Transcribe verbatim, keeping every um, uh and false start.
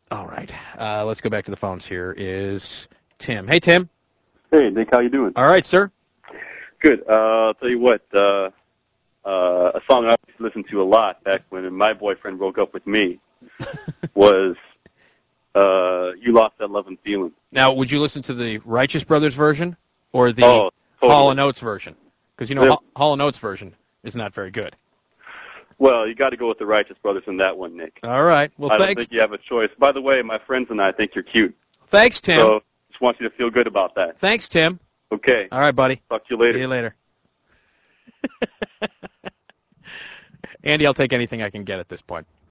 All right. Uh, let's go back to the phones. Here is Tim. Hey, Tim. Hey, Nick, how you doing? All right, sir. Good. Uh, I'll tell you what, uh, uh, a song I used to listen to a lot back when my boyfriend broke up with me was uh, You Lost That Love and Feeling. Now, would you listen to the Righteous Brothers version or the Oh, totally. Hall and Oates version? Because, you know, Yeah. Hall- Hall and Oates version is not very good. Well, you got to go with the Righteous Brothers in that one, Nick. All right. Well, I don't thanks. think you have a choice. By the way, my friends and I think you're cute. Thanks, Tim. So just want you to feel good about that. Thanks, Tim. Okay. All right, buddy. Talk to you later. See you later. Andy, I'll take anything I can get at this point.